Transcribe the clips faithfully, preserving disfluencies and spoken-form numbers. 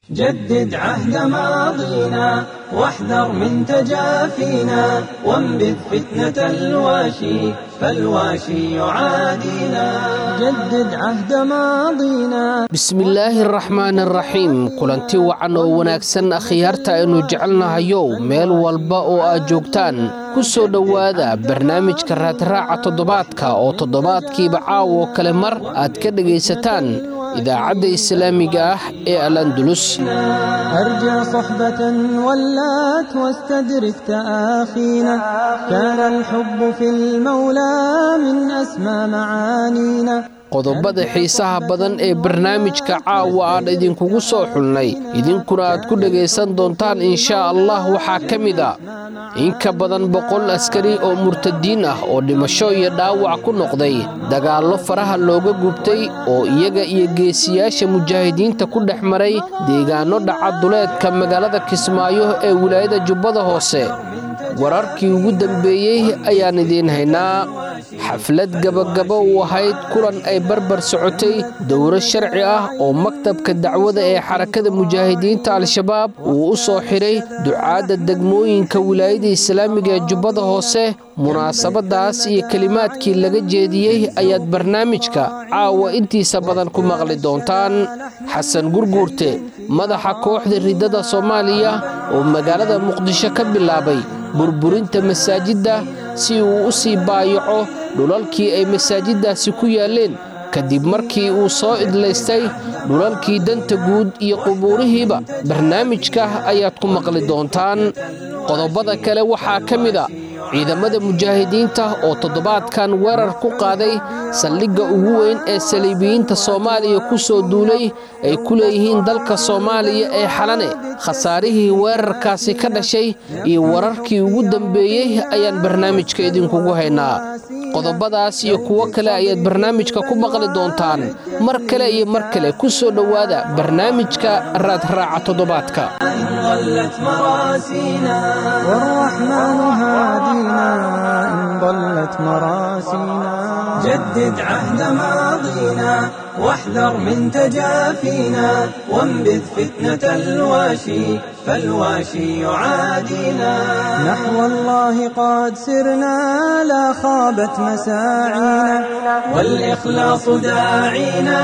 جدد عهد ماضينا واحذر من تجافينا وانبذ فتنة الواشي فالواشي يعادينا جدد عهد ماضينا بسم الله الرحمن الرحيم كلنتي وعن وناكسن أخيارتا إنو جعلنا هيو ميل والباء أجوكتان كسو دوادا برنامج كرات راعة تضباطك أو تضباطكي بعاو كلمر أتكدقي ستان إذا عد إسلامي قاه إيه الأندلس أرجع صحبة ولات واستدرك تآخينا كان الحب في المولى من أسمى معانينا qodobada xiisaha badan ee barnaamijka caawa aan idinkugu soo xulnay idinkuna aad ku dhageysan doontaan insha Allah waxa kamida in ka badan boqol askari oo murtadiin ah oo dhimasho iyo dhaawac ku noqday dagaallo faraha looga gubtay oo iyaga iyo geesiyaasha mujaahidiinta ku dhaxmaray deegaano dhaca duleedka magaalada Kismaayo ee wilaayada Jubbada Hoose wararkii ugu dambeeyay ayaan idin haynaa xaflad gabagabo u ahayd kulan ay barbar socotay dowlad sharci ah oo maktabka dacwada ee xarakada mujaahidiinta al-shabaab uu u soo xiray ducaada degmooyinka wilaayada islaamiga ee Jubbada Hoose munaasabadaas iyo kalimaadkii laga jeediyay ayaad barnaamijka caawa intiisa badan ku maqli doontaan xasan gurguurte madaxa kooxda ridada Soomaaliya oo magaalada Muqdisho ka bilaabay burburinta masaajidda si uu u sii baayaco dhulalkii ay masaajidaasi ku yaaleen kadib markii uu soo idlaystay dhulalkii danta guud iyo qubuurihiiba barnaamijka ayaad ku maqli doontaan qodobada kale waxaa kamida ciidamada mujaahidiinta oo toddobaadkan weerar ku qaaday saldhigga ugu weyn ee saliibiyiinta Soomaaliya ku soo duulay ay ku leeyihiin dalka Soomaaliya ee xalane khasaarihii weerarkaasi ka dhashay iyo wararkii ugu dambeeyay ayaan barnaamijka idinkugu haynaa qodobadaas iyo kuwa kale ayaad barnaamijka ku maqli doontaan mar kale iyo mar kale ku soo dhawaada barnaamijka raad raaca toddobaadka ضلت مراسينا والرحمن هادينا إن ضلت مراسينا جدد عهد ماضينا واحذر من تجافينا وانبذ فتنة الواشي فالواشي يعادينا نحو الله قد سرنا لا خابت مساعينا والإخلاص داعينا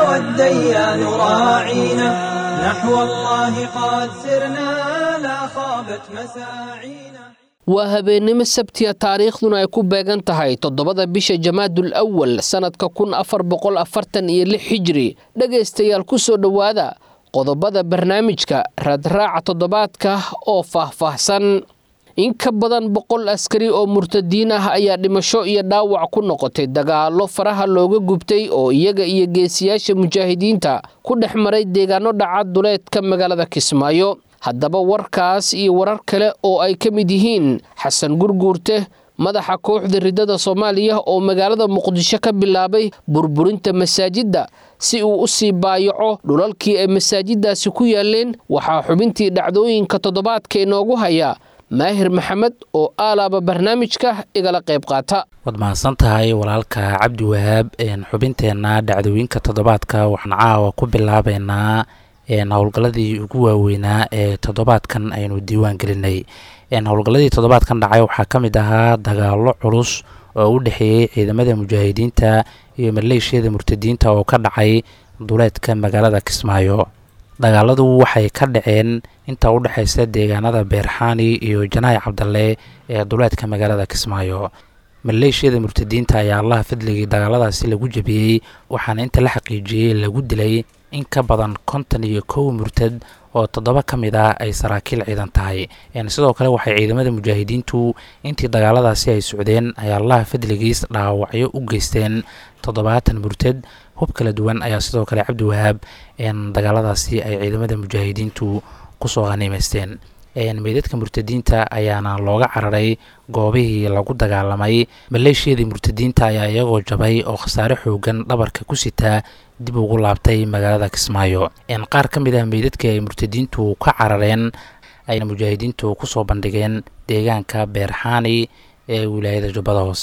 والديان راعينا نحو الله قد سرنا لا خابت مساعينا waa habeenimo sabtiya taariikhduna ay ku beegan tahay toddobada bisha Jamaadul Awwal sanadka kun afar boqol afartan iyo lix hijri dhageystayaal ku soo dhawaada qodobada barnaamijka raadraaca toddobaadka oo faahfaahsan in ka badan boqol askari oo murtadiin ah ayaa dhimasho iyo dhaawac ku noqotay dagaallo faraha looga gubtay oo iyaga iyo geesiyaasha mujaahidiinta ku dhaxmaray deegaano dhaca duleedka magaalada Kismaayo haddaba warkaas iyo warar kale oo ay ka mid yihiin xasan gurguurte madaxa kooxda ridada Soomaaliya oo magaalada Muqdisho ka bilaabay burburinta masaajidda si uu u sii baayaco dhulalkii ay masaajidaasi ku yaaleen waxaa xubintii dhacdooyinka toddobaadka inoogu haya maahir maxamed oo aalaaba barnaamijka igala qayb qaata wad mahadsan tahay walaalka Cabdi Wahaab een xubinteena dhacdooyinka toddobaadka waxaan caawa ku bilaabeynaa een howlgaladii ugu waaweynaa ee toddobaadkan aynu diiwaan gelinay een howlgaladii toddobaadkan dhacay waxaa kamid ahaa dagaallo culus oo u dhaxeeyay ciidamada mujaahidiinta iyo maleeshiyada murtadiinta oo ka dhacay duleedka magaalada Kismaayo dagaaladu waxay ka dhaceen inta u dhaxaysa deegaanada Beerxaani iyo Janaay Cabdalle ee duleedka magaalada Kismaayo maleeshiyada murtadiinta ayaa Allah fadligii dagaaladaasi lagu jabiyay waxaana inta la xaqiijiyay lagu dilay in ka badan konton iyo kow murtad oo toddoba kamid ah ay saraakiil ciidan tahay een sidoo kale waxay ciidamada mujaahidiintu intii dagaaladaasi ay socdeen ayaa Allah fadligiis dhaawacyo u geysteen toddobaatan murtad hub kala duwan ayaa sidoo kale Cabdi Wahaab een dagaaladaasi ay ciidamada mujaahidiintu ku soo qaniimeysteen een meedadka murtadiinta ayaana looga cararay goobihii lagu dagaalamay maleeshiyada murtadiinta ayaa iyagoo jabay oo khasaare xoogan dhabarka ku sitaa dib ugu laabtay magaalada Kismaayo een qaar kamid ah meedadka ay murtadiintu ka carareen ayna mujaahidiintu ku soo bandhigeen deegaanka Beerxaani ee wilaayada Jubbada Hoose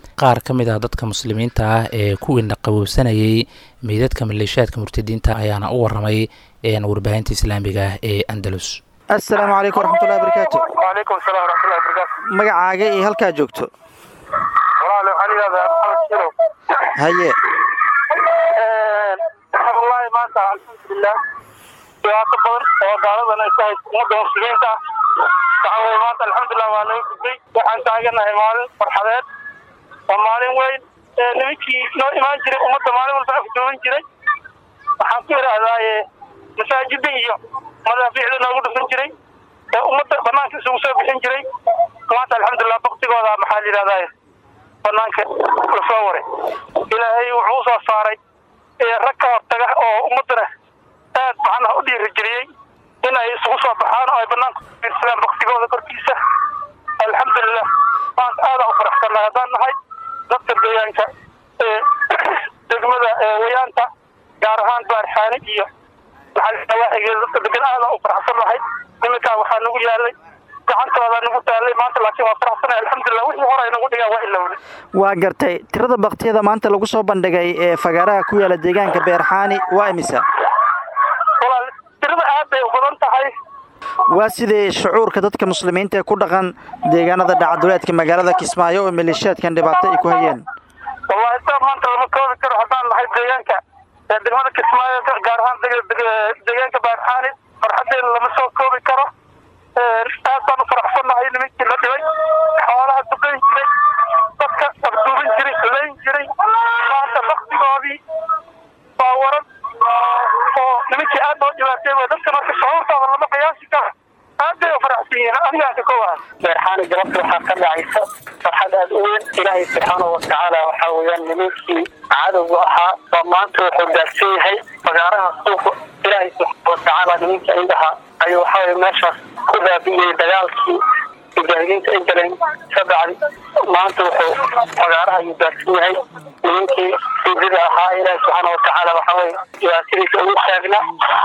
qaar ka mid ah dadka muslimiinta ah ee ku indhaqabowsanayay meydadka maleeshiyaadka murtadiinta ayaana u waramay warbaahinta islaamiga ah ee andalus. assalaamu calaykum waraxmatullahi wabarakaatu. waalaikum asalaam waraxmatullahi wabarakaatu. magacaaga iyo halkaa joogto? walaale waxaan yidhahdaa maxamed shirow. haye wallahi maanta alxamdulilah dhibaato badan oo gaaladan ay ku hayso ummadda muslimiinta waxaa weye maanta alxamdulilah waa laga gudbay. waxaan taaganahay maalin farxadeed waa maalin weyn nimankii noo imaan jiray ummadda maalin walba afduuban jiray waxaan ku idhaahdaaye masaajida iyo madaafiicda noogu dhufan jiray ee ummadda banaanka isugu soo bixin jiray maanta alxamdulilah baktigooda maxaa la yidhahdaaye banaanka la soo waray. ilaahay wuxuu usoo saaray rag ka hortaga oo ummaddana aad macnaha u dhiirigeliyey in ay isugu soo baxaan oo ay banaanka fiirsadaan baktigooda korkiisa. alxamdulilah maanta aadaan u faraxsannahay haddaan nahay dadka deegaanka ee degmada wayaanta gaar ahaan baarxaani iyo maxalawaaxigeeda dadka degan aadaan u faraxsannahay. niminkaa waxaa nagu yaalay gacantooda nagu taalay maanta laakiin waa faraxsanahay alxamdulilah wixii hore ay nagu dhigaan waa ilowday. waa gartay tirada baktiyada maanta lagu soo bandhigay ee fagaaraha ku yaala deegaanka beerxaani waa imisa? walaal tirada aad bay u badan tahay. waa sidee shucuurka dadka muslimiinta ee ku dhaqan deegaanada dhacduleedka magaalada Kismaayo oo maleeshiyaadkan dhibaato ay ku hayeen? wallahi taa maanta lama koobi karo haddaan nahay deegaanka degmada Kismaayo gaar ahaan deegaanka baarxaani farxadeena lama soo koobi karo. aad baan u faraxsannahay nimankii la dhibay xoolaha duqayn jiray dadka abduubin jiray layn jiray maanta baktigoodii waa waran oo nimankii aad loo dhibaatay dadka marka shucuurtooda lama qiyaasi karo. aad bay u faraxsan yihiin anigaa ka kowaha. beerxaani galabta waxaa ka dhacaysa farxad aad u weyn. ilaahay subxaanahu watacaala waxaa weeyaan nimankii cadowga ahaa baa maanta wuxuu gaarsan yahay fagaaraha suuqa. ilaahay subxaana watacaala nimankii indhaha ayuu waxaa weye meeshaas ku baabi'iyey dagaalkii mujaahidiinta ay galeen ka bacdi maanta wuxuu fagaaraha ayuu gaarsan yahay nimankii siidida ahaa. ilaahi subxaana watacaala waxaa weye dhibaatadiisa ugu taagna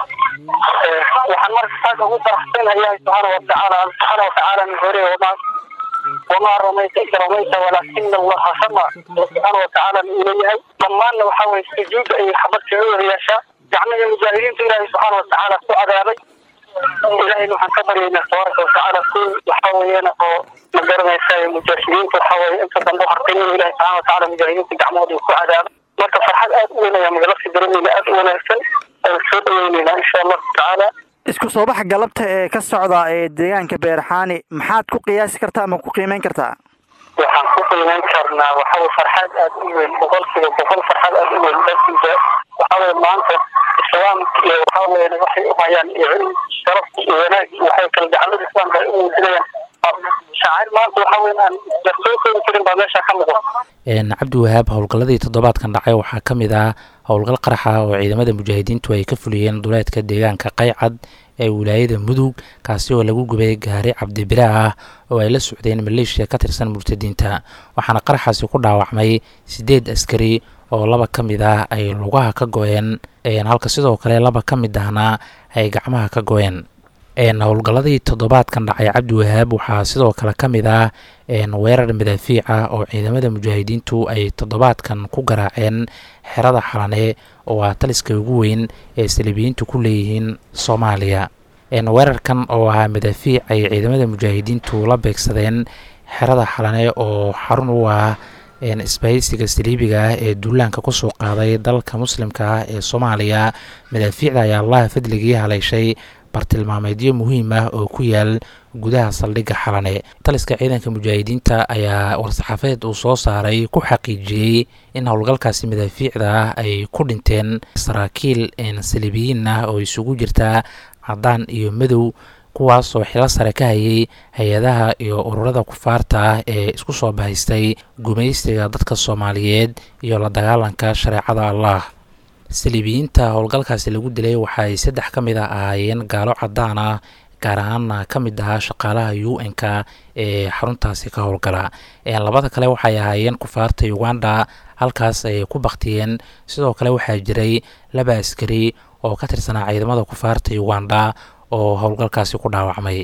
waxaan marka saas ugu faraxsanahay ilaahi subxaana watacaala subxaana watacaala min hore wamaa wamaa ramayta id ramayta walaakina allaha rama subxaana watacaala uu leeyahay dhammaanna waxaa weye sujuudda ay xabadka u wariyaashaa gacmaha mujaahidiinta ilaahi subxaana watacaala ku cadaabay. ilaahay waxaan ka baryaynaa tabaaraka watacaala si waxaa weeyaan oo ma garanaysa mujaahidiinta waxaa weye inta dambe hartay inuu ilaahi subxaana watacaala mujaahidiinta gacmahooda ku cadaabo. marka farxad aad u weyn ayaa magalabsi dareemayna aad u wanaagsan aan soo dhaweynaynaa insha allahu tacaala. isku soo baxa galabta ee ka socda ee deegaanka beerxaani maxaad ku qiyaasi kartaa ama ku qiimeyn kartaa? waxaan ku qiimeyn karnaa waxaa farxad aad u weyn boqolkiiba boqol farxad aad u weyn dadka waxaa weye maanta islaamka iyo waxaa weye waxay u hayaan iyo cilmi sharaf iyo wanaag waxay kala gacalada islaamka ay u muujinayaan shaacir maanta waxaa weye aan lasoo koobi karin baa meesha ka muuqda. cabdiwahaab howlgalladii toddobaadkan dhacay waxaa ka mid ah howlgal qaraxa oo ciidamada mujaahidiintu ay ka fuliyeen duleedka deegaanka qaycad ee wilaayada mudug kaasi oo lagu gubay gaari cabdibira ah oo ay la socdeen maleeshiya ka tirsan murtadiinta waxaana qaraxaasi ku dhaawacmay sideed askari oo laba ka mid ah ay lugaha ka go-een halka sidoo kale laba ka mid ahna ay gacmaha ka go-een. howlgalladii toddobaadkan dhacay cabdiwahaab waxaa sidoo kale ka mid ah weerar madaafiic ah oo ciidamada mujaahidiintu ay toddobaadkan ku garaaceen xerada xalane oo ah taliska ugu weyn ee saliibiyiintu ku leeyihiin soomaaliya. weerarkan oo ah madaafiic ay ciidamada mujaahidiintu la beegsadeen xerada xalane oo xarun u ah isbahaysiga saliibiga ah ee duulaanka kusoo qaaday dalka muslimka ah ee soomaaliya. madaafiicda ayaa allaha fadligii haleyshay bartilmaameedyo muhiim ah oo ku yaal gudaha saldhigga xalane. taliska ciidanka mujaahidiinta ayaa war-saxaafadeed uu soo saaray ku xaqiijiyey in howlgalkaasi madaafiicda ah ay ku dhinteen saraakiil saliibiyiin ah oo isugu jirta cadaan iyo madow kuwaas oo xilo sare ka hayay hay-adaha iyo ururada kufaarta ah ee isku soo bahaystay gumaysiga dadka soomaaliyeed iyo la dagaalanka shareecada allah. saliibiyiinta howlgalkaasi lagu dilay waxaay saddex ka mid ah ahaayeen gaalo cadaan ah gaar ahaana ka mid ahaa shaqaalaha u n-ka ee xaruntaasi ka howlgala. labada kale waxay ahaayeen kufaarta uganda halkaas ayay ku baktiyeen. sidoo kale waxaa jiray laba askari oo ka tirsanaa ciidamada kufaarta uganda oo howlgalkaasi ku dhaawacmay.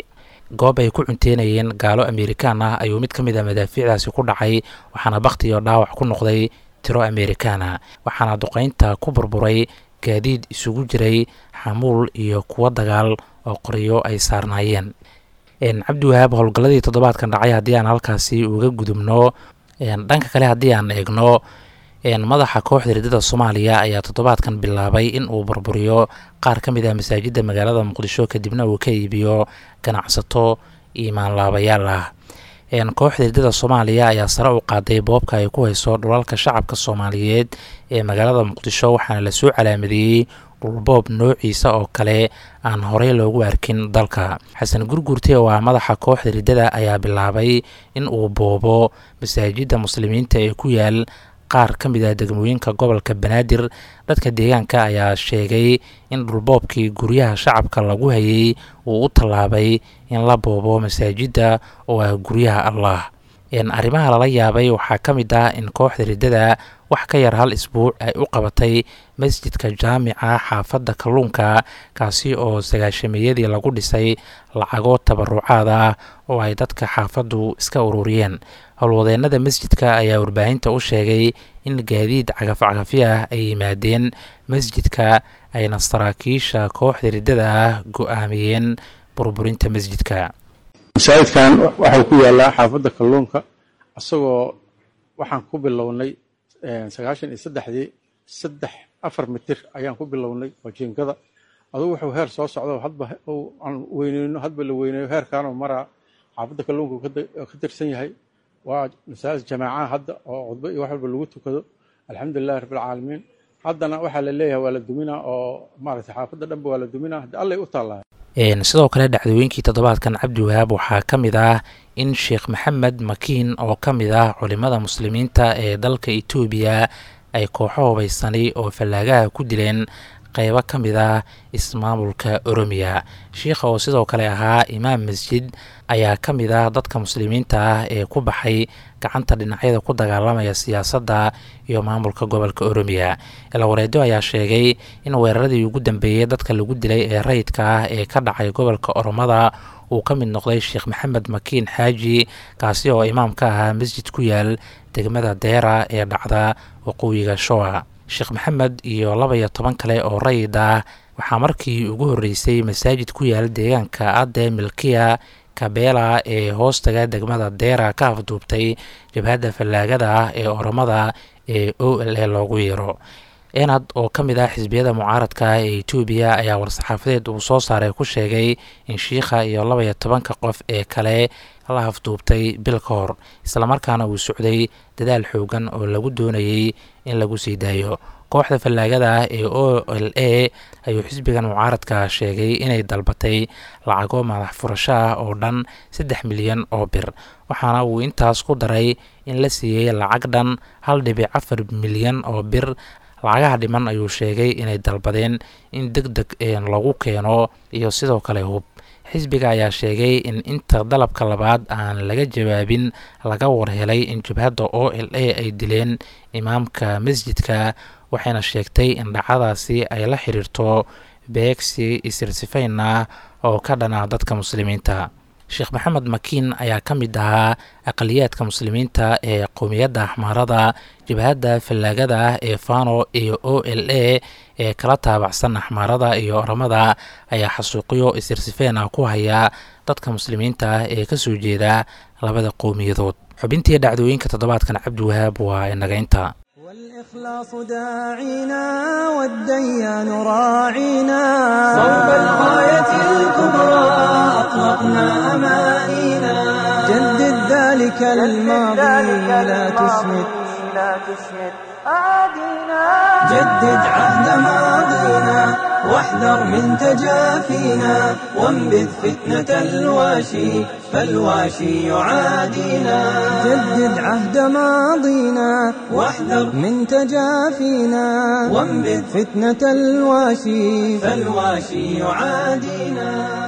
goob ay ku cunteynayeen gaalo amerikaan ah ayuu mid ka mid a madaafiicdaasi ku dhacay waxaana bakhti iyo dhaawac ku noqday tiro amerikaana waxaana duqaynta ku burburay gaadiid isugu jiray xamuul iyo kuwo dagaal oo qoryo ay saarnaayeen cabdiwahaab howlgalladii toddobaadkan dhacay haddii aan halkaasi uga gudubno dhanka kale haddii aan eegno madaxa kooxda riddada soomaaliya ayaa toddobaadkan bilaabay in uu burburiyo qaar ka mid ah masaajidda magaalada muqdisho kadibna uu ka iibiyo ganacsato iimaanlaabayaal ah kooxda riddada soomaaliya ayaa sare u qaaday boobka ay ku hayso dhulalka shacabka soomaaliyeed ee magaalada muqdisho waxaana lasoo calaamadeeyey dhulboob noociisa oo kale aan horey loogu arkin dalka xasan gurgurte oo ah madaxa kooxda riddada ayaa bilaabay in uu boobo masaajidda muslimiinta ee ku yaal qaar ka mid ah degmooyinka gobolka banaadir dadka deegaanka ayaa sheegay in dhulboobkii guryaha shacabka lagu hayay uu u tallaabay in la boobo masaajidda oo ah guryaha allah arrimaha lala yaabay waxaa ka mid ah in kooxda riddada wax ka yar hal isbuuc ay u qabatay masjidka jaamica xaafadda kalluunka kaasi oo sagaashameeyadii lagu dhisay lacago tabarucaad ah oo ay dadka xaafaddu iska ururiyeen howlwadeennada masjidka ayaa warbaahinta u sheegay in gaadiid cagafcagafyo ah ay yimaadeen masjidka ayna saraakiisha kooxda riddada ah go-aamiyeen burburinta masjidka masaajidkan waxaa ku yaallaa xaafadda kalluunka isagoo waxaan ku bilownay sagaashan iyo saddexdii saddex afar mitir ayaan ku bilownay oo jiinkada adugu wuxuu heer soo socdo hadba aan weyneyno hadba la weyneeyo heerkaanoo maraa xaafadda kalluunka ka tirsan yahay waa masaajid jamaacaha hadda oo cudbo iyo wax walba lagu tukado alxamdulilahi rabbilcaalamiin haddana waxaa la leeyahay waa la duminaa oo maaragtay xaafadda dhanba waa la duminaa hadda allay u taallaa sidoo kale dhacdooyinkii toddobaadkan cabdiwahaab waxaa ka mid ah in sheekh maxamed makiin oo ka mid ah culimada muslimiinta ee dalka etoobiya ay kooxo hubaysanay oo fallaagaha ku dileen qaybo ka mid ah ismaamulka oromiya sheikha oo sidoo kale ahaa imaam masjid ayaa ka mid ah dadka muslimiinta ah ee ku baxay gacanta dhinacyada ku dagaalamaya siyaasadda iyo maamulka gobolka oromiya ilawareedo ayaa sheegay in weeraradii ugu dambeeyey dadka lagu dilay ee rayidka ah ee ka dhacay gobolka oromada uu ka mid noqday sheekh maxamed makiin xaaji kaasi oo imaam ka ahaa masjid ku yaal degmada deera ee dhacda waqooyiga shoa sheekh maxamed iyo laba iyo toban kale oo rayid ah waxaa markii ugu horreysay masaajid ku yaal deegaanka adde milkiya kabeela ee hoostaga degmada deera ka afduubtay jabhadda fallaagada ah ee oromada ee o l a loogu yeero enad oo ka mid ah xisbiyada mucaaradka ee etoobiya ayaa war-saxaafadeed uu soo saaray ku sheegay in shiikha iyo laba iyo tobanka qof ee kale la afduubtay bil ka hor islamarkaana uu socday dadaal xoogan oo lagu doonayay in lagu sii daayo kooxda fallaagada ah ee o l a ayuu xisbigan mucaaradka sheegay inay dalbatay lacago madax furasho ah oo dhan saddex milyan oo bir waxaana uu intaas ku daray in la siiyey lacag dhan hal dhibic afar milyan oo bir lacagaha dhiman ayuu sheegay inay dalbadeen in deg deg lagu keeno iyo sidoo kale hub xisbiga ayaa sheegay in inta dalabka labaad aan laga jawaabin laga warhelay in jabhadda o l a ay dileen imaamka masjidka waxayna sheegtay in dhacadaasi ay la xiriirto beegsi isirsifayn ah oo ka dhana dadka muslimiinta sheekh maxamed makiin ayaa ka mid ahaa aqaliyaadka muslimiinta ee qowmiyadda axmaarada jabhadda fallaagada ah ee fano iyo o l a ee kala taabacsan axmaarada iyo oromada ayaa xasuuqyo isirsifeen ah ku haya dadka muslimiinta ah ee ka soo jeeda labada qowmiyadood xubintii dhacdooyinka toddobaadkan cabdiwahaab waa inagaynta والإخلاص داعينا والديان راعينا صوب الغاية الكبرى أطلقنا أمانينا جدد ذلك الماضي لا تسمد جدد عهد ماضينا واحذر من تجافينا وانبذ فتنة الواشي فالواشي يعادينا جدد عهد ماضينا واحذر من تجافينا وانبذ فتنة الواشي فالواشي يعادينا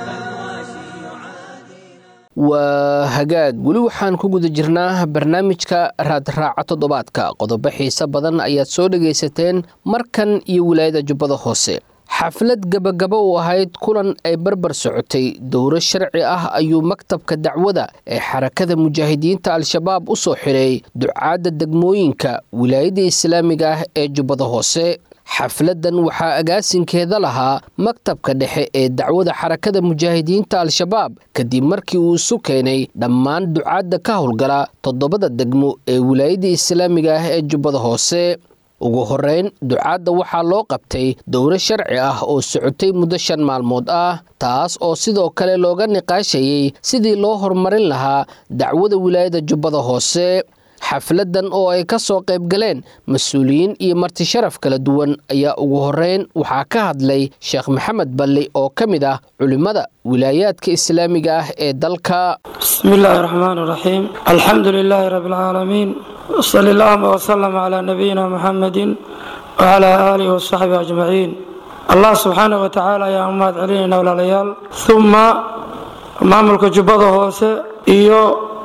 waa hagaag weli waxaan ku guda jirnaa barnaamijka raadraaca toddobaadka qodobo xiise badan ayaad soo dhagaysateen markan iyo wilaayada jubbada hoose xaflad gabagaba u ahayd kulan ay barbar socotay dowro sharci ah ayuu maktabka dacwada ee xarakada mujaahidiinta al-shabaab u soo xiray ducaadda degmooyinka wilaayada islaamiga ah ee jubbada hoose xafladan waxaa agaasinkeeda lahaa maktabka dhexe ee dacwada xarakada mujaahidiinta al-shabaab kadib markii uu isu keenay dhammaan ducaadda ka howlgala toddobada degmo ee wilaayada islaamiga ah ee jubbada hoose ugu horeyn ducaadda waxaa loo qabtay dowro sharci ah oo socotay muddo shan maalmood ah taas oo sidoo kale looga niqaashayay sidii loo horumarin lahaa dacwada wilaayada jubbada hoose xafladan oo ay ka soo qayb galeen mas-uuliyiin iyo marti sharaf kala duwan ayaa ugu horeyn waxaa ka hadlay sheekh maxamed balli oo ka mid ah culimmada wilaayaadka islaamiga ah ee dalka bismillaahi raxmaani raxiim alxamdu lilaahi rabbilcaalamiin wasali allahuma wasalam calaa nabiyina muxamedin wacalaa aalihi wasaxbihi ajmaciin allah subxaanah wa tacaala ayaan u mahad celinayna walaalayaal uma maamulka jubbada hoose iyo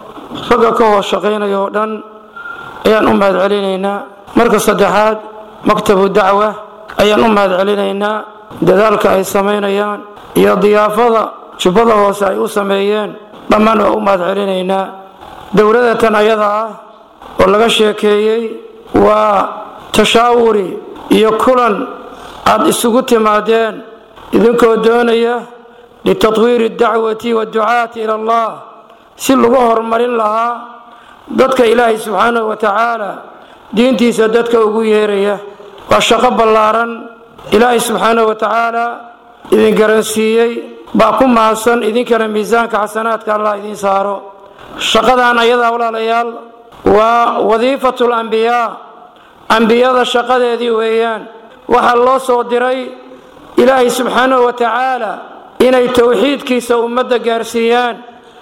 ragga ka hoos shaqaynaya oo dhan ayaan u mahad celinaynaa marka saddexaad maktabu dacwa ayaan u mahad celinaynaa dadaalka ay samaynayaan iyo diyaafada jubbada hoose ay u sameeyeen dhammaan waa u mahad celinaynaa dowladatan ayada ah oo laga sheekeeyey waa tashaawuri iyo kulan aad isugu timaadeen idinkoo doonaya litatwiiri dacwati waadducaati ila allah si lagu horumarin lahaa dadka ilaahay subxaanahu wa tacaala diintiisa dadka ugu yeeraya waa shaqo ballaaran ilaahay subxaanahu wa tacaala idin garansiiyey baa ku mahadsan idinkana miisaanka xasanaadka allah idiin saaro shaqadan ayadaa walaalayaal waa wadiifatu lambiyaa ambiyada shaqadeedii weeyaan waxaa loo soo diray ilaahay subxaanahu wa tacaala inay towxiidkiisa ummadda gaarsiiyaan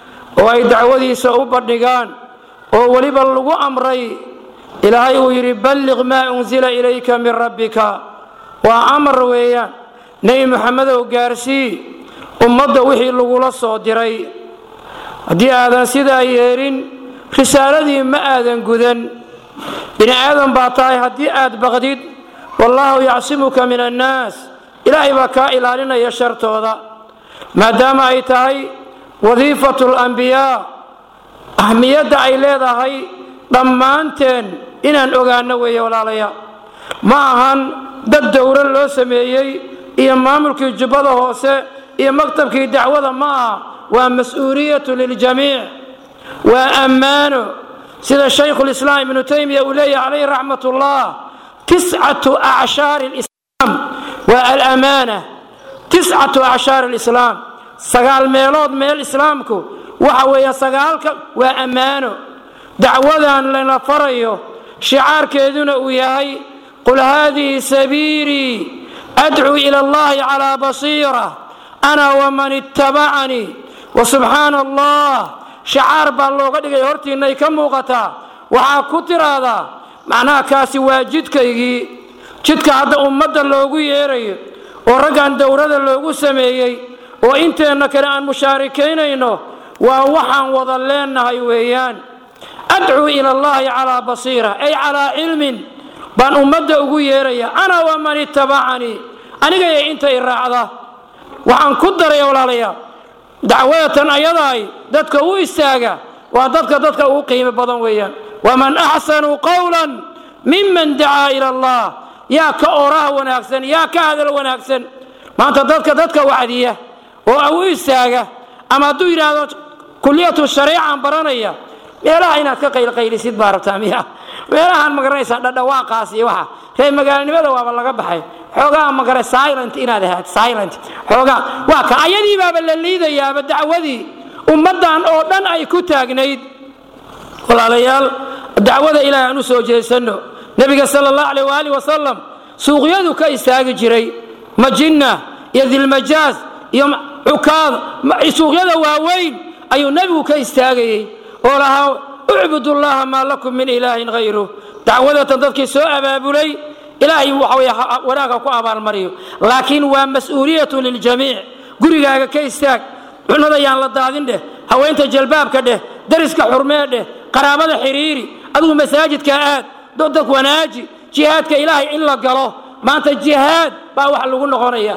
oo ay dacwadiisa u bandhigaan oo weliba lagu amray ilaahay uu yidhi balliq maa unsila ilayka min rabbika waa amar weeyaan nebi moxamedow gaarsii ummadda wixii lagula soo diray haddii aadan sidaa yeelin risaaladii ma aadan gudan bini aadan baa tahay haddii aad baqdid wallaahu yacsimuka min annaas ilaahay baa kaa ilaalinaya shartooda maadaama ay tahay wadiifatu alambiyaa ahmiyadda ay leedahay dhammaanteen inaan ogaano weeye walaalayaa ma ahan dad dowro loo sameeyey iyo maamulkii jubbada hoose iyo maktabkii dacwada ma aha waa mas-uuliyatu liljamiic waa ammaano sida shaykhulislaam ibnu taymiya uu leeyahy calayhi raxmat ullah tiscatu acshaari lislaam waa alamaana tiscatu acshaari lislaam sagaal meelood meel islaamku waxa weeye sagaalka waa ammaano dacwadan lana farayo shicaarkeeduna uu yahay qul haadihi sabiilii adcuu ila allahi calaa basiira ana waman ittabacanii wa subxaana allah shicaar baa looga dhigay hortiinay ka muuqataa waxaa ku tiraahdaa macnaha kaasi waa jidkaygii jidka hadda ummadda loogu yeerayo oo raggan dowrada loogu sameeyey oo inteenna kale aan mushaarikaynayno waa waxaan wada leenahay weeyaan adcuu ila allahi calaa basiira ay calaa cilmin baan ummadda ugu yeeraya ana waman ittabacanii anigaya inta i raacda waxaan ku daraya walaalayaa dacwadatan ayadaay dadka u istaaga waa dadka dadka ugu qiimo badan weeyaan waman axsanu qawlan miman dacaa ila allah yaa ka oraha wanaagsan yaa ka hadal wanaagsan maanta dadka dadka wacdiya oo u istaaga ama hadduu yidhaahdo kuliyatu shariican baranaya meelaha inaad ka qaylqaylisid baa rabtaa miya meelahaan magaranaysaa dhadhawaaqaas iyo waxa reer magaalanimada waaba laga baxay xoogaa magara silent inaad ahaad silent xoogaa waa ka ayadii baaba la liidayaaba dacwadii ummaddan oo dhan ay ku taagnayd walaalayaal dacwada ilaahay aan u soo jeesanno nebiga sala allahu calayh waaalih wasalam suuqyadu ka istaagi jiray majinna iyo dilmajaaz iyo cukaad suuqyada waaweyn ayuu nebigu ka istaagayey oo lahaa ucbudu llaha maa lakum min ilaahin hayruh dacwadatan dadkii soo abaabulay ilaahay waxa weeye wanaagga ku abaalmariyo laakiin waa mas-uuliyatu liljamiic gurigaaga ka istaag cunada yaan la daadin dheh haweenta jalbaabka dheh dariska xurmee dheh qaraabada xiriiri adigu masaajidka aad dadka wanaaji jihaadka ilaahay in la galo maanta jihaad baa wax lagu noqonaya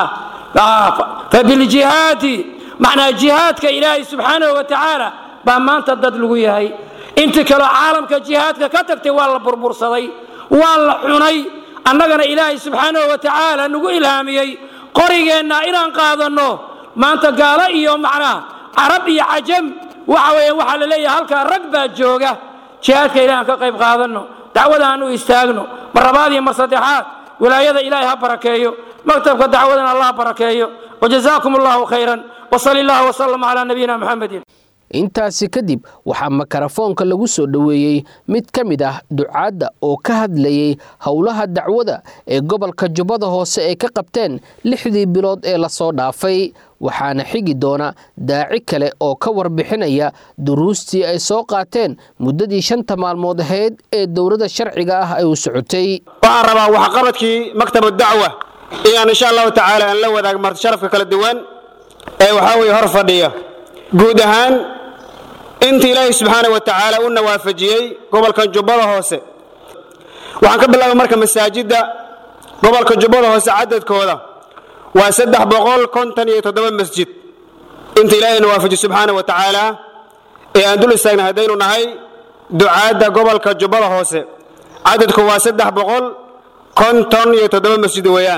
fabiljihaadi macnaa jihaadka ilaahay subxaanahu wa tacaala baa maanta dad lagu yahay inta kaloo caalamka jihaadka ka tagtay waa la burbursaday waa la cunay annagana ilaahay subxaanahu wa tacaala nagu ilhaamiyey qorigeenna inaan qaadanno maanta gaalo iyo macnaa carab iyo cajam waxa weeyaan waxaa la leeyahay halkaa rag baa jooga jihaadka ilahay aan ka qayb qaadanno dacwada aan u istaagno mar labaad iyo mar saddexaad wilaayada ilaahay ha barakeeyo maktabka dacwadana allah barakeeyo wajazaakum allahu khayran wasali allahu wasalam calaa nabiyina muxamedin intaasi kadib waxaa makarafoonka lagu soo dhoweeyey mid ka mid ah ducaadda oo ka hadlayay howlaha dacwada ee gobolka jubbada hoose ay ka qabteen lixdii bilood ee lasoo dhaafay waxaana xigi doona daaci kale oo ka warbixinaya duruustii ay soo qaateen muddadii shanta maalmood ahayd ee dowladda sharciga ah ay u socotay. waxaan rabaa waxqabadkii maktabu dacwa inaan insha allahu tacaala aan la wadaag marti sharafka kala duwan ee waxaa weye hor fadhiya guud ahaan inta ilaahay subxaana wa tacaala u nawaafajiyey gobolkan jubbada hoose waxaan ka bilaabay marka masaajidda gobolka jubbada hoose cadadkooda waa saddex boqol konton iyo toddoba masjid inta ilaahay nawaafajiy subxaana wa tacaala ee aan dul istaagna haddaynu nahay ducaadda gobolka jubbada hoose cadadku waa saddex boqol konton iyo toddoba masjid weeyaan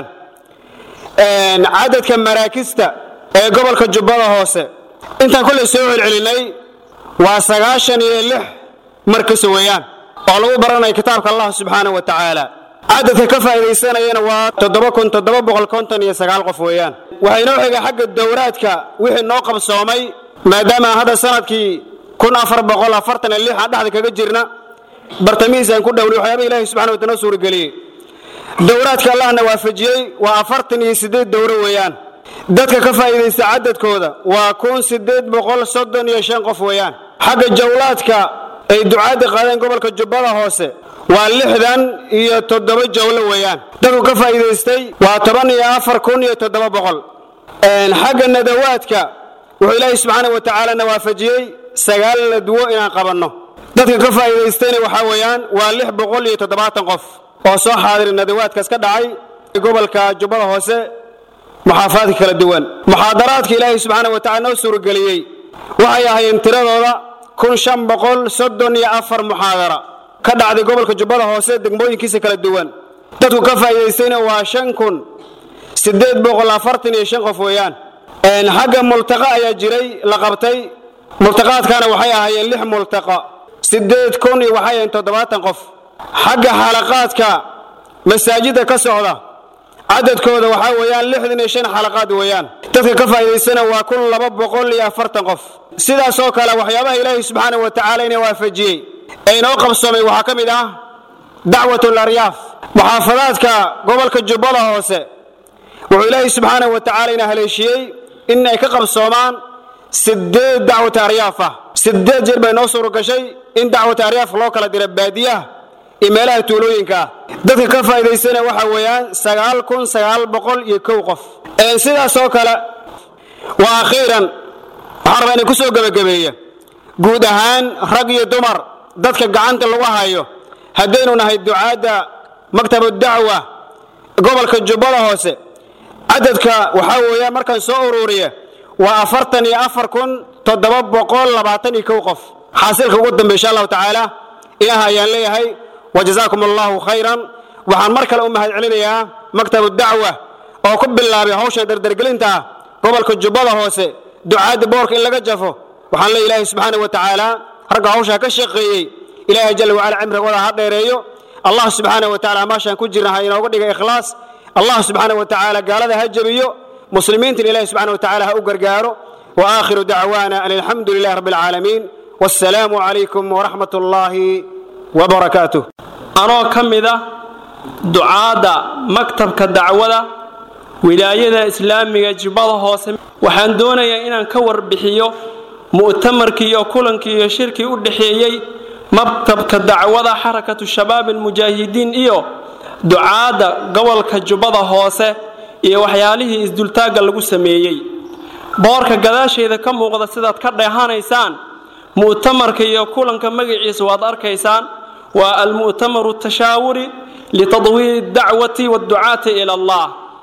cadadka maraakista ee gobolka jubbada hoose intaan kolley soo celcelinay waa sagaashan iyo lix markas weeyaan oo lagu baranayo kitaabka allah subxaana wa tacaala cadadka ka faa'iidaysanayana waa toddoba kun toddoba boqol konton iyo sagaal qof weeyaan waxay noo xigay xagga dowraadka wixii noo qabsoomay maadaama hadda sanadkii kun afar boqol afartan iyo lix aan dhexda kaga jirna bartamihiisaan ku dhownay waxyaaba ilahay subxana wa taala noo suurageliyey dowraadka allahna waafajiyey waa afartan iyo siddeed dowro weeyaan dadka ka faa'iidaysta cadadkooda waa kun siddeed boqol soddon iyo shan qof weeyaan xagga jawlaadka ay ducaadda qaadeen gobolka jubbada hoose waa lixdan iyo toddoba jawlo weeyaan dadku ka faa'iidaystay waa toban iyo afar kun iyo toddoba boqol xagga nadawaadka wuxuu ilaahay subxaana wa tacaala na waafajiyey sagaal nadwo inaan qabanno dadka ka faa'iidaystayna waxaa weeyaan waa lix boqol iyo toddobaatan qof oo soo xaadiray nadawaadkaas ka dhacay gobolka jubbada hoose muxaafaadka kala duwan muxaadaraadka ilaahay subxaana wa tacala noo suurageliyey waxay ahaayeen tiradooda kun shan boqol soddon iyo afar muxaadara ka dhacday gobolka jubbada hoose degmooyinkiisa kala duwan dadku ka faa'iidaystayna waa shan kun siddeed boqol afartan iyo shan qof weeyaan xagga multaqa ayaa jiray la qabtay multaqaadkana waxay ahaayeen lix multaqa siddeed kun iyo waxay ahaayeen toddobaatan qof xagga xalaqaadka masaajidda ka socda cadadkooda waxaa weeyaan lixdan iyo shan xalaqaad weeyaan dadka ka faa'iidaystana waa kun laba boqol iyo afartan qof sidaas oo kale waxyaabaha ilaahay subxaana wa tacaala inay waafajiyey ee inoo qabsoomay waxaa ka mid ah dacwatul aryaaf muxaafadaadka gobolka jubbada hoose wuxuu ilaahay subxaana wa tacaala ina haleeshiyey in ay ka qabsoomaan siddeed dacwata aryaaf ah siddeed jeer bay noo suura gashay in dacwata aryaaf loo kala dira baadiyaha iyo meelaha tuulooyinka ah dadka ka faa'iidaystana waxaa weeyaan sagaal kun sagaal boqol iyo kow qof sidaas oo kale waa akhiiran waxaan rabaa inay ku soo gebagabeeya guud ahaan rag iyo dumar dadka gacanta lagu hayo haddaynu nahay ducaadda maktabu dacwa gobolka jubbada hoose cadadka waxaa weeyaan markaan soo ururiya waa afartan iyo afar kun toddoba boqol labaatan iyo kow qof xaasilka ugu dambe insha allahu tacaala ilaah ayaan leeyahay wajazaakum allahu khayran waxaan mar kale u mahad celinayaa maktabu dacwa oo ku bilaabay hawsha dardargelinta ah gobolka jubbada hoose ducaadda boorka in laga jafo waxaan leeyahay ilaahay subxaana wa tacaala ragga hawsha ka shaqeeyey ilaahay jalla wacala cimrigooda ha dheereeyo allah subxaana wa tacaala maashaan ku jirna ha inooga dhiga ikhlaas allah subxaana wa tacaala gaalada ha jabiyo muslimiintana ilaahay subxaana wa tacaala ha u gargaaro wa aakhiru dacwaana an alxamdu lilahi rabbi alcaalamiin wassalaamu calaykum waraxmat ullaahi wabarakaatuh anoo ka mid ah ducaadda maktabka dacwada wilaayada islaamiga jubbada hoose waxaan doonayaa inaan ka warbixiyo mu'tamarkii iyo kulankii iyo shirkii u dhaxeeyey maktabka dacwada xarakatu shabaab almujaahidiin iyo ducaadda gobolka jubbada hoose iyo waxyaalihii isdultaagga lagu sameeyey boorka gadaasheeda ka muuqda sidaad ka dheehanaysaan mu'tamarka iyo kulanka magaciisa waad arkaysaan والمؤتمر التشاوري لتطوير الدعوة والدعاة إلى الله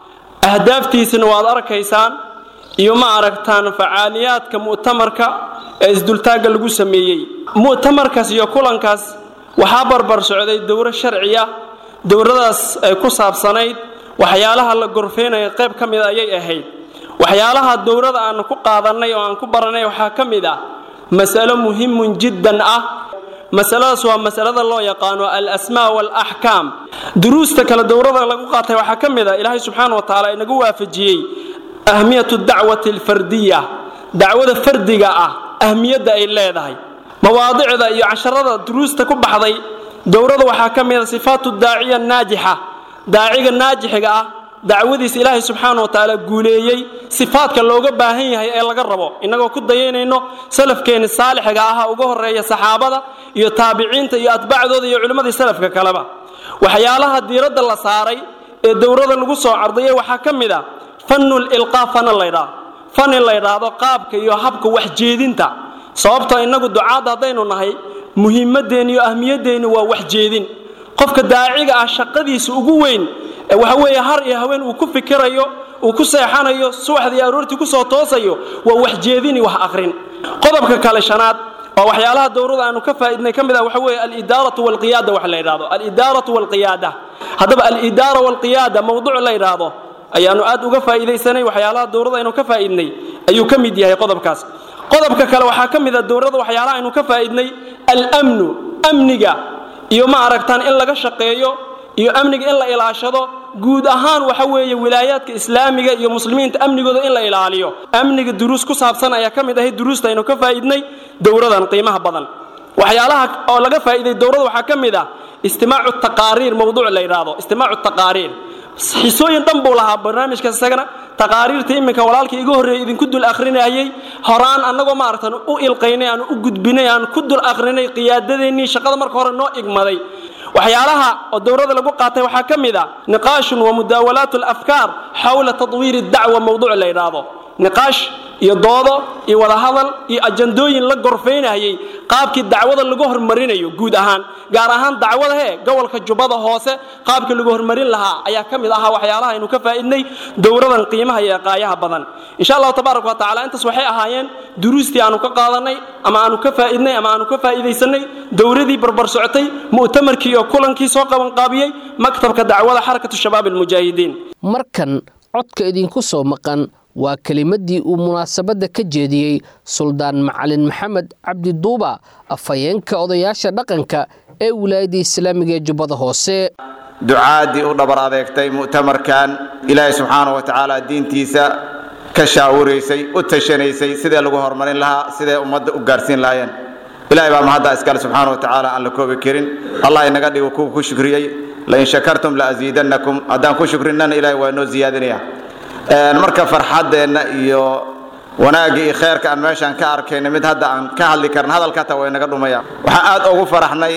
أهدافتي سنوات أركيسان يوم أركتان فعاليات كمؤتمرك إزدلتاق القسميي مؤتمرك سيكولن كاس وحابر برسعودي الدورة الشرعية دورة داس كساب سنيد وحيالها القرفين يقيب كم إذا يأهي وحيالها الدورة أن كقاضني وأن كبرني وحاكم إذا مسألة مهم جدا أه مسألة سواء مسألة الله يقانو الأسماء والأحكام دروستك لدورة لقاطة وحاكم إذا إلهي سبحانه وتعالى إنه في الجي أهمية الدعوة الفردية دعوة فردية أه أهمية دا إلا ذهي مواضيع ذا عشرة دروستك بحضي دورة وحاكم إذا صفات الداعية الناجحة داعية الناجحة أه دعوذيس إلهي سبحانه وتعالى قوليي صفات كاللوغة باهية هي إلا قربو إنه كد ديين إنه سلف كين الصالح قاها وقهر رأي الصحابة iyo taabiciinta iyo atbaacdooda iyo culimadii salafka kaleba waxyaalaha diiradda la saaray ee dowladda lagu soo ardayay waxa kamida fanul ilqaafana layra fan layraado qaabka iyo habka wax jeedinta sababtoo inagu ducaada hadaynu nahay muhiimadeena iyo ahmiyadeena waa wax jeedin qofka daaciga ah shaqadiisa ugu weyn waxa weeye har iyo haween uu ku fikirayo uu ku seexanayo subaxdii aroortii ku soo toosayo waa wax jeedin iyo wax akhrin qodobka kale shanaad وحيالها دورة أنه كفى إذن كمذا وحوي الإدارة والقيادة وحلا يراضو الإدارة والقيادة هذا بقى الإدارة والقيادة موضوع لا يراضو أي أنه أد وكفى إذا سنة وحيالها دورة أنه كفى إذني أي كمدي هي قضب كاس قضب ككلا وحاكم إذا الدورة وحيالها أنه كفى إذني الأمن أمنجا يوم عرفتان إلا قشقيو يو أمنج إلا إلى عشرة جود أهان وحوي ولايات إسلامية يو مسلمين تأمن جود إلا إلى عليو أمنج الدروس كسب سنة يا كم إذا هي دروس تينو كفايدني دورة قيمها بدن وحيالها أو لقى فائدة الدورة وحكم إذا استماع التقارير موضوع اللي يراضو استماع التقارير حسوي ينضموا لها برنامج كسجنا تقارير تيمك ولالك يجوهر إذا كدوا الآخرين أيي هران أنا جو معرتن أو القيني أنا أوجد بني أنا كدوا الآخرين قيادة إني شغل مرك هران نوع إجمالي وحيالها الدورة اللي بقعتها وحكم إذا نقاش ومداولات الأفكار حول تطوير الدعوة موضوع اللي يراضو نقاش يضاضة يولا هذا يأجندوين لقرفين هي قابك الدعوة اللي جوهر مرين يو جود أهان جارهان دعوة هي جوال كجبادة هوسة قابك اللي جوهر مرين لها أيها كم لها وحيالها إنه كفى إني دورة القيمة هي قايها بدن إن شاء الله تبارك وتعالى أنت صحيح هاين دروستي أنا كقاضني أما أنا كفى إني أما أنا كفى إذا سني دورة دي بربر سعتي مؤتمر كيو كلن كي سوق وانقابيي مكتب كدعوة حركة الشباب المجاهدين مركن عدك إذن كسو مقن waa kelimadii uu munaasabada ka jeediyay Suldaan Macalin Maxamed Cabdi Duuba afayeenka odayaasha dhaqanka ee wilaayada Islaamiga ee Jubbada Hoose ducaadi u dhabar adeegtay mu'tamarkan Ilaahay subhanahu wa ta'ala diintiisa ka shaawareysay u tashanaysay sida lagu horumarin lahaa sida ummadda u gaarsiin lahaayeen Ilaahay baa mahad iskale subhanahu wa ta'ala aan la koobi karin Allah inaga dhigo ku shukriyay la in shakartum la azidannakum adan ku shukrinana Ilaahay waa noo ziyaadinaya marka farxadeena iyo wanaagga iyo khayrka aan meeshan ka arkayna mid hadda aan ka hadli karno hadalka taa way naga dhumaya waxa aad ugu faraxnay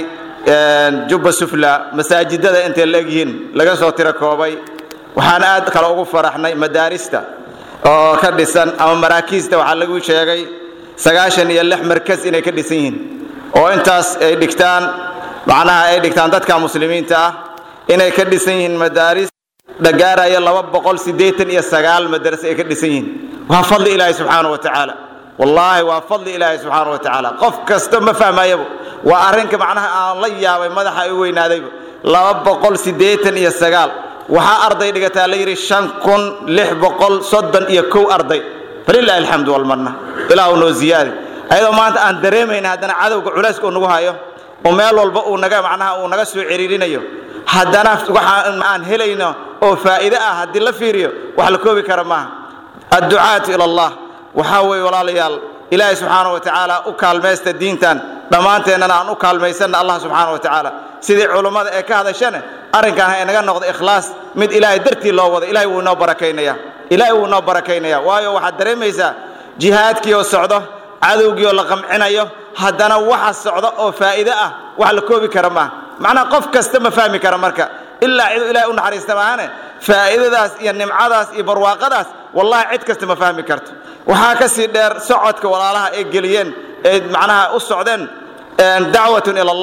Jubba Sufla masaajidada inta leeyihiin laga soo tira koobay waxaan aad kale ugu faraxnay madaarista oo ka dhisan ama maraakiista waxa lagu sheegay sagaashan iyo lix markas inay ka dhisan yihiin oo intaas ay dhigtaan macnaha ay dhigtaan dadka muslimiinta ah inay ka dhisan yihiin madaaris دقارة لو بقول سديتن يا سجال مدرسة كدسين وفضل إلهي سبحانه وتعالى والله وفضل إلهي سبحانه وتعالى قف كستم فهم يبو وأرنك معناها الله يا مدح وين هذا لو بقول سديتن يا سجال وها أرضي لقيت ليري شنكون لح بقول صدن يكو أرضي فلله الحمد والمنة إله ونو زيادة أيضا ما أنت أندريم هنا هذا عدو عراسك ونوها يو ومال والبقو نجا معناها ونجسوا عريرين يو haddana waxaan aan helayno oo faa'iido ah hadii la fiiriyo wax la koobi kara ma addu'aat ila Allah waxa way walaalayaal Ilaahay subhanahu wa ta'ala u kaalmeesta diintan dhamaanteena aan u kaalmeysana Allah subhanahu wa ta'ala sidii culimada ee ka hadashana arinkan ay naga noqdo ikhlaas mid Ilaahay dartii loo wado Ilaahay wuu noo barakeynaya Ilaahay wuu noo barakeynaya waayo waxa dareemaysa jihaadkii oo socdo cadowgii oo la qamcinayo haddana waxa socdo oo faa'iido ah wax la koobi kara ma macna qof kasta ma fahmi kara marka illa Ilaahay u naxariista maana faa'iidadaas iyo nimcadaas iyo barwaaqadaas wallahi cid kasta ma fahmi karto waxa ka sii dheer socodka walaalaha ay galiyeen ee macnaha u socdeen dacwatun ila Allah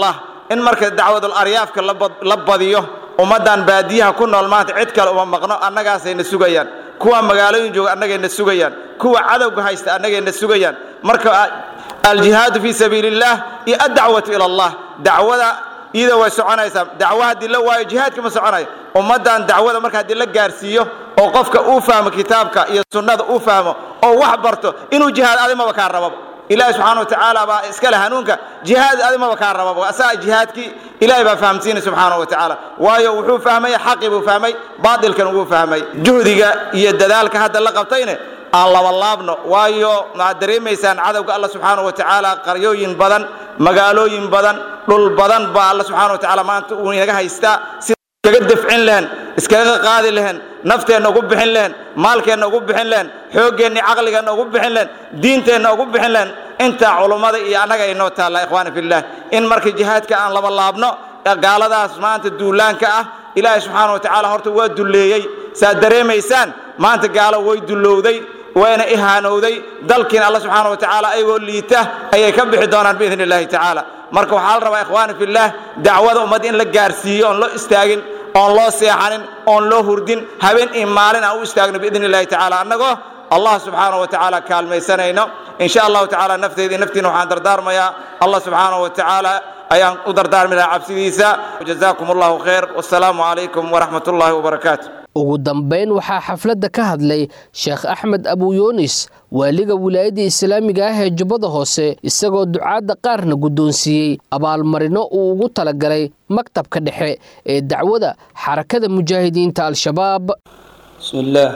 in marka dacwadul aryaafka la badiyo ummadan baadiyaha ku nool maanta cid kale uma maqno annagaasayna sugayaan kuwa magaalooyin jooga annagayna sugayaan kuwa cadawga haysta annagayna sugayaan marka الجهاد في سبيل الله iyo الدعوة إلى الله دعوة iyada way soconaysaa dacwada hadii la waayo jihaadka ma soconayo ummadan dacwada marka hadii la gaarsiiyo oo qofka uu fahmo kitaabka iyo sunnada uu fahmo oo wax barto inuu jihaad adima ka rabo ilaahay subhanahu wa ta'ala ba iska la hanuunka jihaad adima ka rabo asaa jihaadki ilaahay ba fahamsiin subhanahu wa ta'ala waayo wuxuu fahmay xaqi buu fahmay baadilkan uu fahmay juhdiga iyo dadaalka hadda la qabtayna aan laba laabno waayo ma dareemaysaan cadawga Allah subhanahu wa ta'ala qaryooyin badan magaalooyin badan dhul badan ba Allah subhanahu wa ta'ala maanta uu inaga haysta si kaga dafcin lahayn iskaga qaadi lahayn nafteena ugu bixin lahayn maalkeena ugu bixin lahayn xoogeena aqligeena ugu bixin lahayn diinteena ugu bixin lahayn inta culimada iyo anaga inoo taala ikhwaana fillah in markii jihaadka aan laba laabno gaaladaas maanta duulaanka ah ilaahay subhanahu wa ta'ala horta waa duleeyay saa dareemaysaan maanta gaalo way dulowday وأنا إهانودي دلكن الله سبحانه وتعالى أيوة ليته أي كبح دونا بإذن الله تعالى مركو حال ربا إخواني في الله دعوة أمدين لجارسية أن لا استاجن أن لا سيحن أن لا هردين هبين إيمالنا أو استاجن بإذن الله تعالى أنه الله سبحانه وتعالى كالمي سنينا إن شاء الله تعالى نفتي نفتي نوحان دردار ميا الله سبحانه وتعالى أيان دردار من عبسيسا وجزاكم الله خير والسلام عليكم ورحمة الله وبركاته ugu dambeyn waxaa xafladda ka hadlay Sheekh Axmed Abu Yunis waaliga wilaayada Islaamiga ah ee Jubbada Hoose isagoo ducaada qaarna gudoonsiyay abaalmarino uu ugu talagalay maktabka dhexe ee dacwada xarakada mujaahidiinta al-shabaab bismillah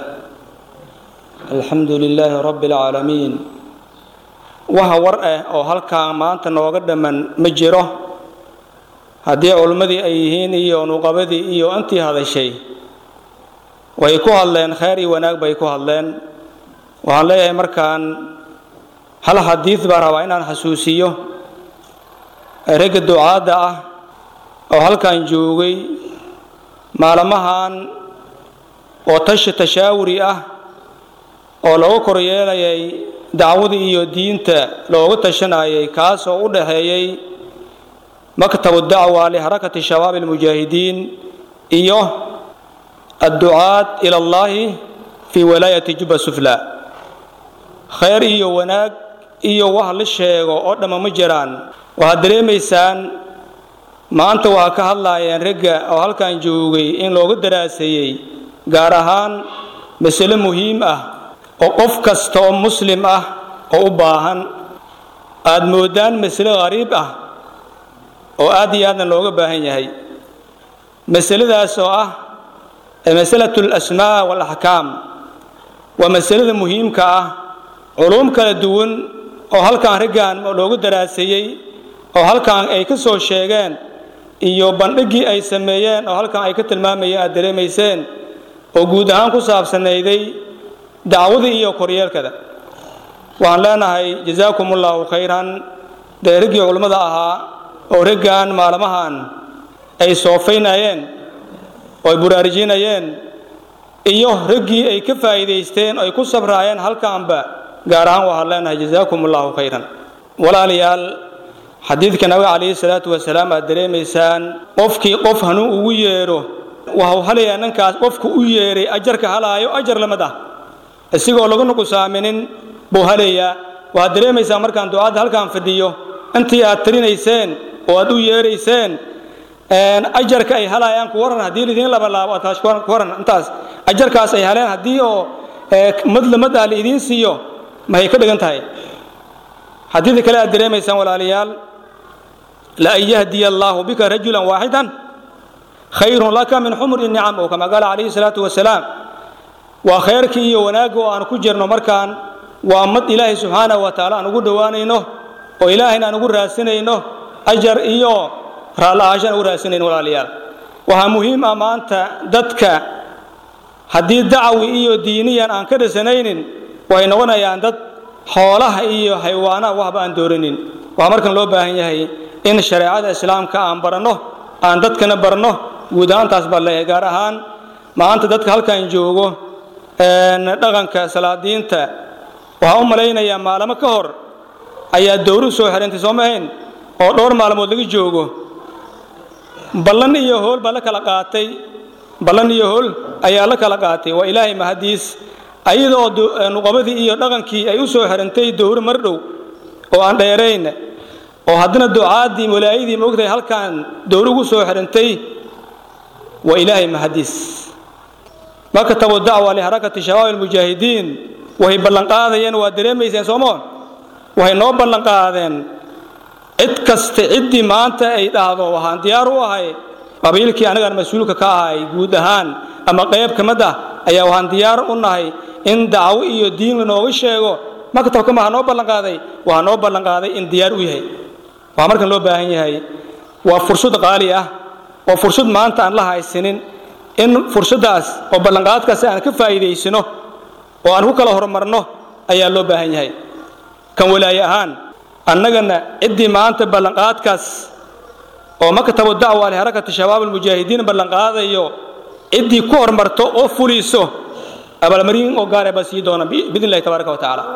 alhamdulillah rabbil alamin waxa war ah oo halka maanta nooga dhaman ma jiro hadii culimadii ay yihiin iyo nuqabadii iyo antii hadashay way ku hadleen khayr iyo wanaag bay ku hadleen waxaan leeyahay markaan hal xadiis baa rabaa inaan xasuusiyo ragga ducaada ah oo halkan joogay maalmahan oo tashi tashaawuri ah oo lagu koryeelayay dacwada iyo diinta looga tashanayay kaas oo u dhaxeeyay maktabu dacwa li harakati shabaab al-mujaahidiin iyo الدعاء إلى الله في ولاية جبة السفلى خير إيو وناك إيو وحل الشيء وقدم مجران وهدري ميسان ما أنت وهكا الله ينرقى أو هل كان جوغي إن لو قدر أسيي قارهان مثل مهم أه وقف كستو مسلم أه وقباهن أدمودان مثل غريب أه وآدي هذا لو قباهن يهي مثل ذا سوء مسألة الأسماء والأحكام ومسألة مهمة كأه علوم كالدون أو هل كان رجال لوجو دراسية أو هل كان أي كسر شيئان إيو بنرجي أي سميان أو هل كان أي كتلمامية أدري ميسان وجودهم كسب سنة ذي دعوة إيو كوريال كذا وعن لنا هاي جزاكم الله خيرا درجي علماء أها أو رجال معلمهان أي صوفين أين oo buraarjinayeen iyo ragii ay ka faa'iideysteen ay ku sabrayeen halkaanba gaar ahaan waxa leenahay jazaakumullahu khayran walaaliyaal xadiidka nabiga kaleey salaatu wasalaam aad dareemaysaan qofkii qof hanu ugu yeero waxa haleeyaa ninkaas qofku u yeeray ajarka halaayo ajar lamada isigoo lagu nuqsaaminin buu haleeyaa waad dareemaysaan markaan ducaada halkaan fadhiyo intii aad tirinayseen oo aad u yeerayseen ان اجرك اي هلايان كورن hadii lidin laba laabo taas koran intaas ajarkaas ay heleen hadii oo madlamada la idin siiyo ma ay ka dhigan tahay hadii kale aad dareemaysan walaaliyaal la yahdi Allah bika rajulan wahidan khayrun laka min humr an-ni'am oo kama qala alayhi salatu wasalaam wa khayrki iyo wanaago aan ku jirno markaan waa mad Ilaahay subhanahu wa ta'ala aan ugu dhawaanayno oo Ilaahayna aan ugu raasinayno ajar iyo raalaashan u raasinayn walaaliyaal waxa muhiim ah maanta dadka hadii dacwi iyo diiniyan aan ka dhasanaynin way noqonayaan dad xoolaha iyo xayawaanaha waxba aan dooranin waxa markan loo baahan yahay in shariicada islaamka aan barano aan dadkana barno guud ahaan taas baa leeyahay gaar ahaan maanta dadka halkan joogo een dhaqanka salaadiinta waxa u malaynayaa maalmo ka hor ayaa dowlad soo xirantay Soomaaliya oo dhowr maalmood laga joogo ballan iyo hool baa la kala qaatay ballan iyo hool ayaa la kala qaatay waa ilaahay mahadiis ayadoo nuqabadii iyo dhaqankii ay u soo xirantay dowr mar dhow oo aan dheerayn oo haddana ducaadii walaayadii moogtay halkaan dowr ugu soo xirantay waa ilaahay mahadiis maktabu dacwa liharakati shabaab almujaahidiin waxay ballan qaadayeen waa dareemayseen soomoon waxay noo ballan qaadeen cid kasta ciddii maanta ay dhahdo waxaan diyaar u ahay qabiilkii anagaan mas-uulka ka ahay guud ahaan ama qayb ka mid ah ayaa waxaan diyaar u nahay in dacwo iyo diin lanooga sheego maktabka maha noo ballan qaaday waxaa noo ballan qaaday in diyaar u yahay waxaa markan loo baahan yahay waa fursad qaali ah oo fursad maanta aan la haysanin in fursaddaas oo ballanqaadkaasi aan ka faa'iidaysano oo aan ku kala horumarno ayaa loo baahan yahay kan walaaye ahaan annagana ciddii maanta ballanqaadkaas oo maktabu dacwa liharakati shabaab almujaahidiin ballanqaadayo ciddii ku horumarto oo fuliso abaalmarin oo gaar ah baa sii doona biidn illahi tabaaraka wa tacaala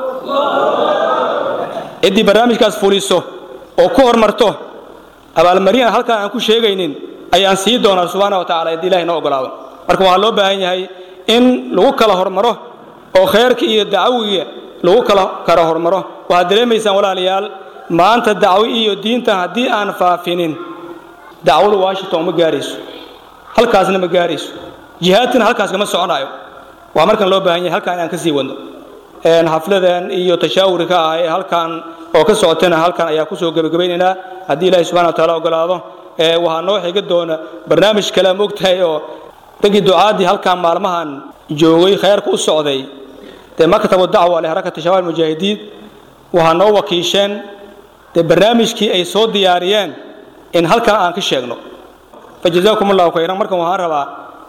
ciddii barnaamijkaas fuliso oo ku horumarto abaalmarin halkaan aan ku sheegaynin ayaan sii doonaa subxaana wa tacaala haddii ilahay noo ogolaado marka waxaa loo baahan yahay in lagu kala hormaro oo khayrka iyo dacwiga lagu kala kala hormaro waxaad dareemaysaan walaalayaal maanta dacwi iyo diinta haddii aan faafinin dacwadu washington ma gaarayso halkaasna ma gaarayso jihaadkana halkaas kama soconaayo waa markan loo baahan yahay halkaan aan ka sii wadno xafladan iyo tashaawurka ah ee halkaan oo ka socotana halkaan ayaa kusoo gebagabaynaynaa haddii ilaahay subxana wa tacaala ogolaado waxaa noo xiga doona barnaamij kale ma ogtahay oo raggii ducaadii halkaan maalmahan joogay khayrka u socday dee maktabu dacwa liharakati shabaab almujaahidiin waxaa noo wakiisheen dee barnaamijkii ay soo diyaariyeen in halkaan aan ka sheegno fajazaakum allahu khayran markan waxaan rabaa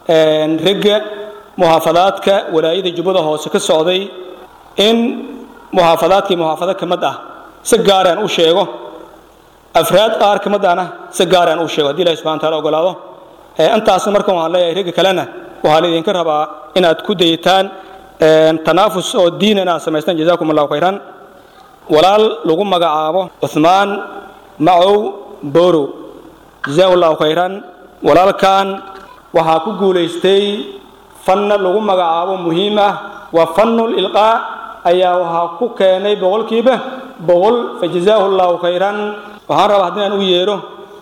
ragga muxaafadaadka walaayada jubbada hoose ka socday in muxaafadaadkii muxaafado ka mid ah si gaaraan u sheego afraad qaar ka mid ahna si gaaraan u sheego haddii ilahi subxana wataala ogolaado intaasna markan waxaan leeyahay ragga kalena waxaa laydinka rabaa inaad ku dayitaan tanaafus oo diinan aad samaystaan jazaakum allahu khayran walaal lagu magacaabo cuthmaan macow borow jazaahu allahu khayran walaalkan waxaa ku guulaystay fanna lagu magacaabo muhiim ah waa fannul ilqaa ayaa waxaa ku keenay boqolkiiba boqol fajazaahu allahu khayran waxaan rabaa haddii aan u yeedho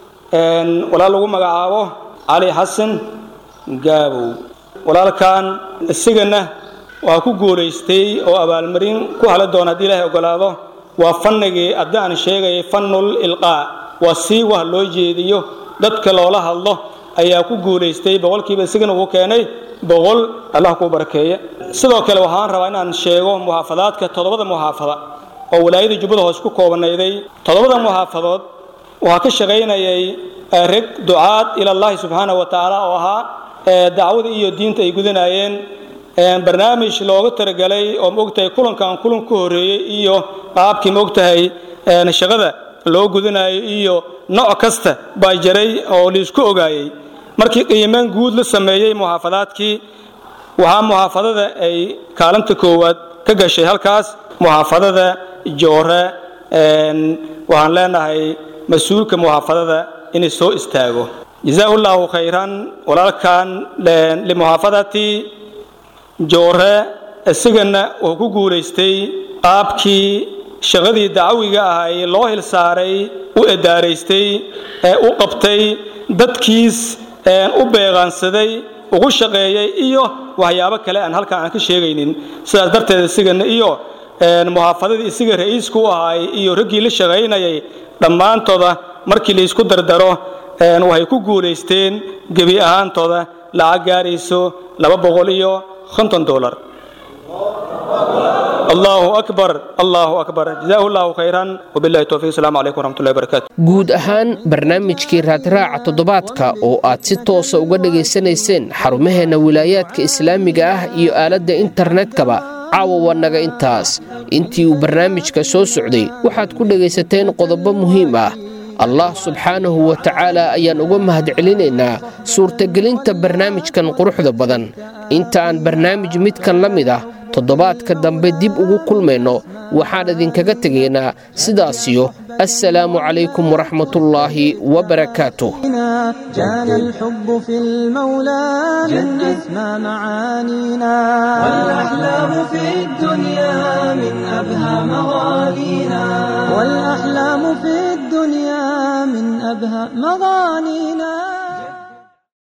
walaal lagu magacaabo cali xasan gaabow walaalkan isigana waxaa ku guulaystay oo abaalmarin ku hala doona haddii ilaahay ogolaado waa fannigii haddii aan sheegayay fannul ilqaa waa sii wax loo jeediyo dadka loola hadlo ayaa ku guulaystay boqolkiiba isigana uu keenay boqol allah kuu barakeeye sidoo kale waxaan rabaa inaan sheego muxaafadaadka toddobada muxaafada oo walaayada jubbada hoose ku koobanayday toddobada muxaafadood waxaa ka shaqaynayay rag ducaad ilallaahi subxaana wa tacaala oo ahaa dacwada iyo diinta ay gudanayeen barnaamij looga talagalay oo maogtahay kulankan kulan ku horeeyey iyo qaabkii maogtahay shaqada loo gudanayo iyo nooc kasta baa jaray oo liisku ogaayey markii qiimeyn guud la sameeyey muxaafadaadkii waxaa muxaafadada ay kaalinta koowaad ka gashay halkaas muxaafadada joore waxaan leenahay mas-uulka muxaafadada inay soo istaago jazaahu allahu khayran walaalkan limuxaafadati joore isigana wuxuu ku guulaystay qaabkii shaqadii dacwiga ahay loo hilsaaray u edaaraystay ee u qabtay dadkiis u beeqaansaday ugu shaqeeyey iyo waxyaabo kale aan halkaan aan ka sheegaynin sidaas darteed isigana iyo muxaafadadii isiga ra'iisku u ahay iyo raggii la shaqaynayay dhammaantooda markii la isku dardaro waxay ku guulaysteen gebi ahaantooda lacag gaarayso laba boqol iyo konton dolar allahu akbar allahu akbar jazaahu allahu khayran wabillahi towfiiq asalaamu calaykum waraxmatullahi wabarakaatu guud ahaan barnaamijkii raadraaca toddobaadka oo aad si toosa uga dhegaysanayseen xarumaheenna wilaayaadka islaamiga ah iyo aaladda internetkaba caawa waa naga intaas intii uu barnaamijka soo socday waxaad ku dhegaysateen qodobo muhiim ah allah subxaanahu wa tacaala ayaan uga mahadcelinaynaa suurtagelinta barnaamijkan quruxda badan inta aan barnaamij midkan la mid ah toddobaadka dambe dib ugu kulmayno waxaan idinkaga tegaynaa sidaasiyo assalaamu calaykum waraxmatullaahi wabarakaatuh جان الحب في المولى من أسمى معانينا والأحلام في الدنيا من أبهى مغانينا والأحلام في الدنيا من أبهى مغانينا